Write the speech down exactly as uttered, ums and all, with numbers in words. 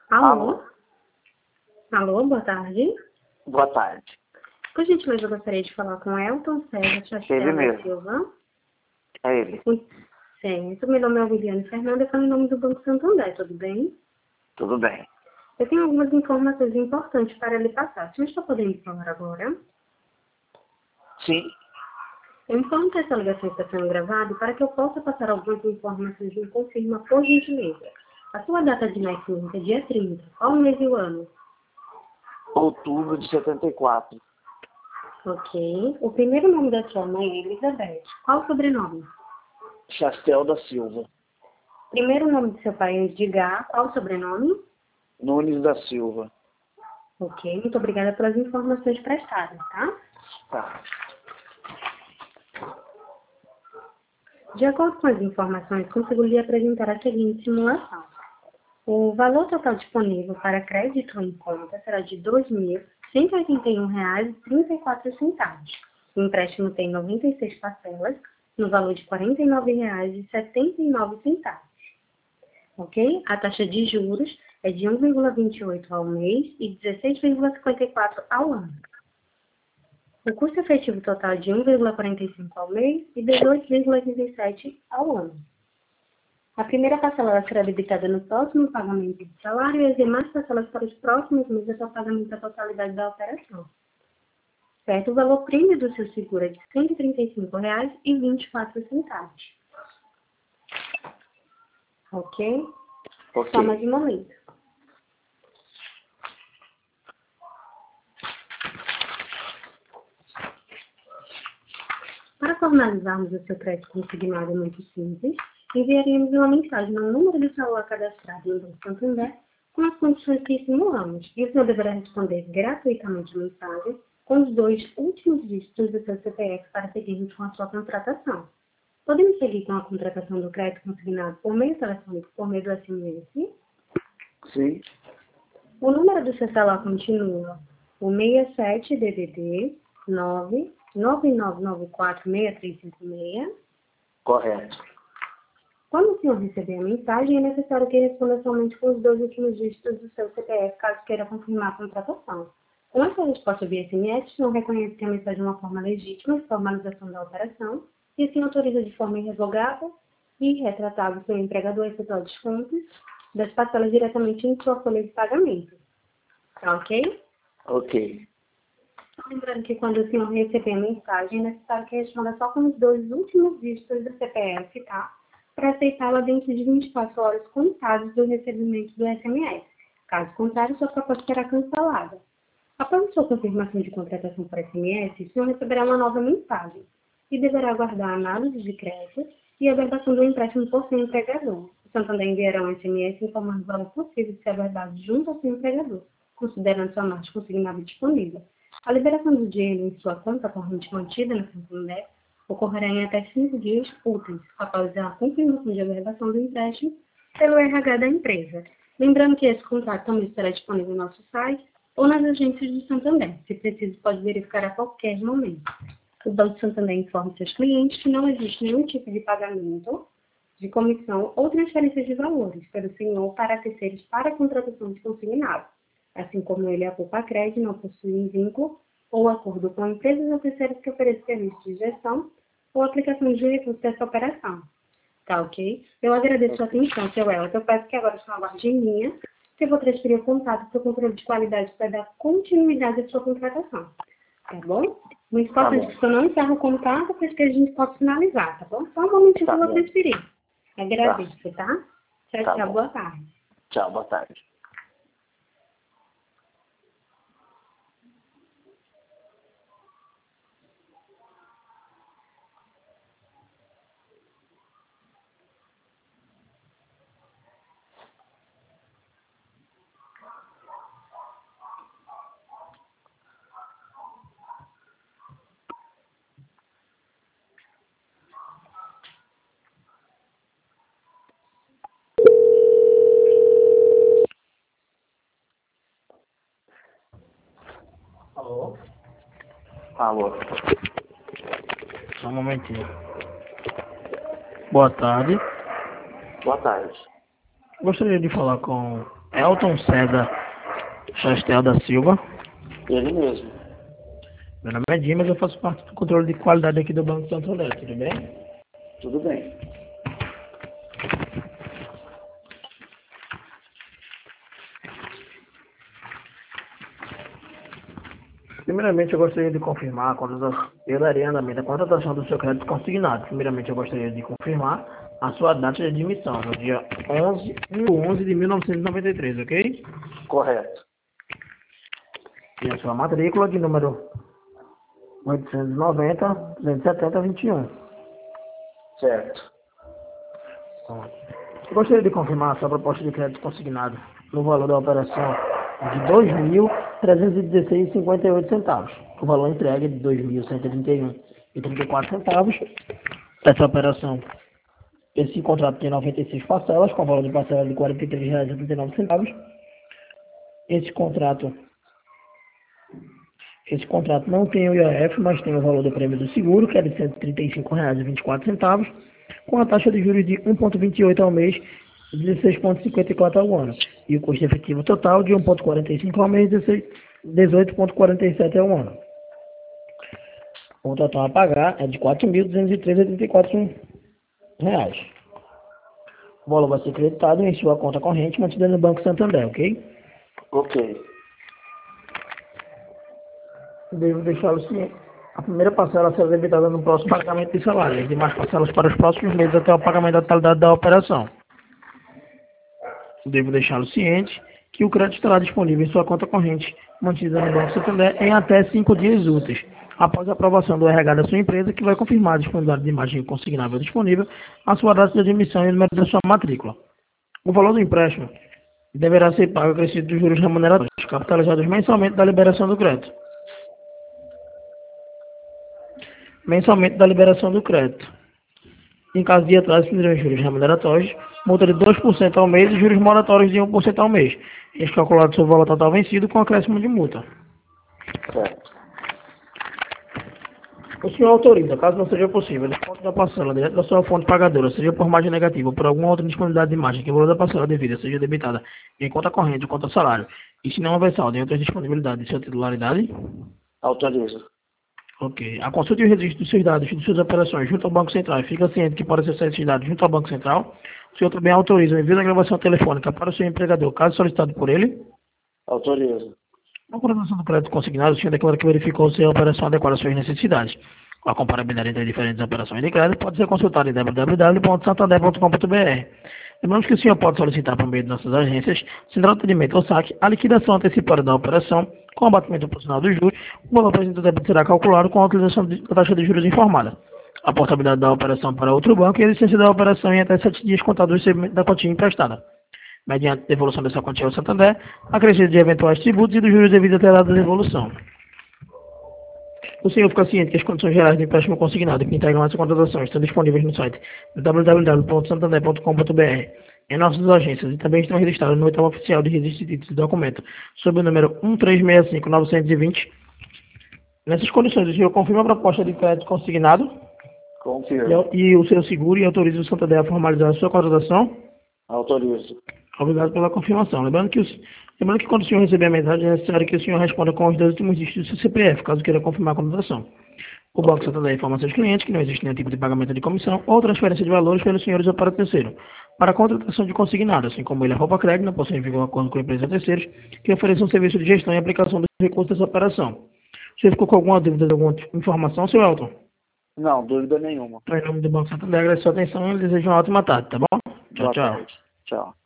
Alô? Alô? Alô, boa tarde. Boa tarde. Por gentileza, eu gostaria de falar com Elton César Ele Chastel da mesmo. Silva. É ele. Certo, meu nome é Viviane Fernanda, eu falo em nome do Banco Santander, tudo bem? Tudo bem. Eu tenho algumas informações importantes para lhe passar. Se eu estou podendo falar agora, Sim. eu informo que essa ligação está sendo gravada para que eu possa passar algumas informações e me confirma, por gentileza. A sua data de nascimento é dia trinta. Qual o mês e o ano? Outubro de setenta e quatro. Ok. O primeiro nome da sua mãe é Elizabeth. Qual o sobrenome? Chastel da Silva. Primeiro nome do seu pai é Edgar. Qual o sobrenome? Nunes da Silva. Ok. Muito obrigada pelas informações prestadas, tá? Tá. De acordo com as informações, consigo lhe apresentar a seguinte simulação. O valor total disponível para crédito em conta será de dois mil cento e oitenta e um reais e trinta e quatro centavos. O empréstimo tem noventa e seis parcelas, no valor de quarenta e nove reais e setenta e nove centavos. Ok? A taxa de juros é de um vírgula vinte e oito ao mês e dezesseis vírgula cinquenta e quatro ao ano. O custo efetivo total é de um vírgula quarenta e cinco ao mês e dezoito vírgula oitenta e sete ao ano. A primeira parcela será debitada no próximo pagamento de salário e as demais parcelas para os próximos meses até o pagamento da totalidade da operação. Certo? O valor prêmio do seu seguro é de cento e trinta e cinco reais e vinte e quatro centavos. Ok? Ok. Só mais um momento. Para formalizarmos o seu crédito consignado é muito simples, enviaríamos uma mensagem no número do celular cadastrado no Banco Santander com as condições que simulamos. E o senhor deverá responder gratuitamente a mensagem com os dois últimos dígitos do seu C P F para seguirmos com a sua contratação. Podemos seguir com a contratação do crédito consignado por meio telefônico, por meio do S M S? Sim. O número do seu celular continua o seis sete D D D nove nove nove nove quatro seis três cinco seis. Correto. Quando o senhor receber a mensagem, é necessário que responda somente com os dois últimos dígitos do seu C P F, caso queira confirmar a contratação. Com essa resposta via S M S, o senhor reconhece que a mensagem é uma forma legítima de formalização da operação e assim autoriza de forma irrevogável e retratável o seu empregador a efetuar descontos das parcelas diretamente em sua folha de pagamento. Tá ok? Ok. Lembrando que quando o senhor receber a mensagem, é necessário que responda só com os dois últimos dígitos do C P F, tá? Para aceitá-la dentro de vinte e quatro horas contadas do recebimento do S M S. Caso contrário, sua proposta será cancelada. Após sua confirmação de contratação por S M S, o senhor receberá uma nova mensagem e deverá aguardar a análise de crédito e a abertação do empréstimo por seu empregador. O Santander enviará um S M S informando o valor possível de ser abordado junto ao seu empregador, considerando sua margem consignada disponível. A liberação do dinheiro em sua conta corrente mantida no Santander ocorrerá em até cinco dias úteis, após a confirmação de aberração do empréstimo pelo R H da empresa. Lembrando que esse contrato também estará disponível no nosso site ou nas agências do Santander. Se preciso, pode verificar a qualquer momento. O Banco Santander informa seus clientes que não existe nenhum tipo de pagamento, de comissão ou transferência de valores pelo senhor para terceiros para a contratação de consignado. Assim como ele, a Poupa-Crédito não possui vínculo ou acordo com empresas ou terceiros que ofereçam serviços de gestão ou aplicação de recursos dessa operação. Tá ok? Eu agradeço a sua atenção, seu Elton. Eu peço que agora o senhor aguarde em linha, que eu vou transferir o contato para o controle de qualidade para dar continuidade à sua contratação. Tá bom? Muito Tá importante bom. que o senhor não encerre o contato para que a gente possa finalizar, tá bom? Só um momentinho que Tá eu vou bom. transferir. Tá. Agradeço, tá? Tchau, Tá tchau. bom. Boa tarde. Tchau, boa tarde. Alô? Alô. Só um momentinho. Boa tarde. Boa tarde. Gostaria de falar com Elton César Chastel da Silva. Ele mesmo. Meu nome é Dimas, eu faço parte do controle de qualidade aqui do Banco Santander, tudo bem? Tudo bem. Primeiramente, eu gostaria de confirmar quando eu daria andamento à contratação do seu crédito consignado. Primeiramente, eu gostaria de confirmar a sua data de admissão, no dia onze de onze de mil novecentos e noventa e três, ok? Correto. E a sua matrícula de número oitocentos e noventa, duzentos e setenta, vinte e um. Certo. Eu gostaria de confirmar a sua proposta de crédito consignado no valor da operação de dois mil trezentos e dezesseis reais e cinquenta e oito centavos. O valor entregue é de dois mil cento e trinta e um reais e trinta e quatro centavos. Essa operação, esse contrato tem noventa e seis parcelas, com valor de parcela de quarenta e três reais e oitenta e nove centavos. Esse contrato, esse contrato não tem o I O F, mas tem o valor do prêmio do seguro, que é de cento e trinta e cinco reais e vinte e quatro centavos, com a taxa de juros de um vírgula vinte e oito ao mês e dezesseis vírgula cinquenta e quatro ao ano. E o custo efetivo total de um vírgula quarenta e cinco ao mês e dezoito vírgula quarenta e sete ao ano. O total a pagar é de quatro mil duzentos e treze reais e oitenta e quatro reais. O valor vai ser creditado em sua conta corrente mantida no Banco Santander, ok? Ok. Devo deixá-lo ciente. A primeira parcela será debitada no próximo pagamento de salário, as demais parcelas para os próximos meses até o pagamento da totalidade da operação. Devo deixá-lo ciente que o crédito estará disponível em sua conta corrente mantida no Banco Santander em até cinco dias úteis, após a aprovação do R H da sua empresa, que vai confirmar a disponibilidade de imagem consignável disponível, a sua data de admissão e o número da sua matrícula. O valor do empréstimo deverá ser pago acrescido dos juros remuneratórios, capitalizados mensalmente da liberação do crédito. Mensalmente da liberação do crédito. Em caso de atraso, serão juros remuneratórios, multa de dois por cento ao mês e juros moratórios de um por cento ao mês, este calculado sobre o valor total vencido com acréscimo de multa. Certo. O senhor autoriza, caso não seja possível, o desconto da parcela direto da sua fonte pagadora, seja por margem negativa ou por alguma outra disponibilidade de margem que o valor da parcela devida seja debitada em conta corrente ou conta salário, e se não houver saldo em outras disponibilidades de sua titularidade? Autorizo. Ok. A consulta e o registro dos seus dados e de suas operações junto ao Banco Central e fica ciente que pode acessar esses dados junto ao Banco Central. O senhor também autoriza o envio da gravação telefônica para o seu empregador, caso solicitado por ele. Autorizo. Na contratação do crédito consignado, o senhor declara que verificou se a operação adequada às suas necessidades. A comparabilidade entre diferentes operações de crédito pode ser consultada em w w w ponto santander ponto com ponto b r. Lembramos que o senhor pode solicitar por meio de nossas agências, Central de Atendimento ou saque, a liquidação antecipada da operação com abatimento proporcional dos juros. O valor presente do débito será calculado com a utilização da taxa de juros informada, a portabilidade da operação para outro banco e a existência da operação em até sete dias contados do recebimento da quantia emprestada, mediante devolução dessa quantia ao Santander, acrescido de eventuais tributos e dos juros devidos até a data de devolução. O senhor fica ciente que as condições gerais do empréstimo consignado que integram essa contratação estão disponíveis no site w w w ponto santander ponto com ponto b r, em nossas agências, e também estão registradas no edital oficial de registro de títulos e documento, sob o número um três seis cinco nove dois zero. Nessas condições, o senhor confirma a proposta de crédito consignado Confirmo. e, e o seu seguro e autoriza o Santander a formalizar a sua contratação? Autorizo. Obrigado pela confirmação. Lembrando que, os, lembrando que quando o senhor receber a mensagem, é necessário que o senhor responda com os dois últimos dígitos do seu C P F, caso queira confirmar a contratação. O Banco Santander informa aos seus clientes que não existe nenhum tipo de pagamento de comissão ou transferência de valores pelos senhores ou para terceiro, para a contratação de consignado, assim como ele rouba crédito, não possui em vigor acordo com empresas terceiros que ofereçam serviço de gestão e aplicação dos recursos dessa operação. Você ficou com alguma dúvida de alguma informação, seu Elton? Não, dúvida nenhuma. Em nome do Banco Santander, agradeço a sua atenção e desejo uma ótima tarde, tá bom? Tchau, Boa tchau. tarde. Tchau.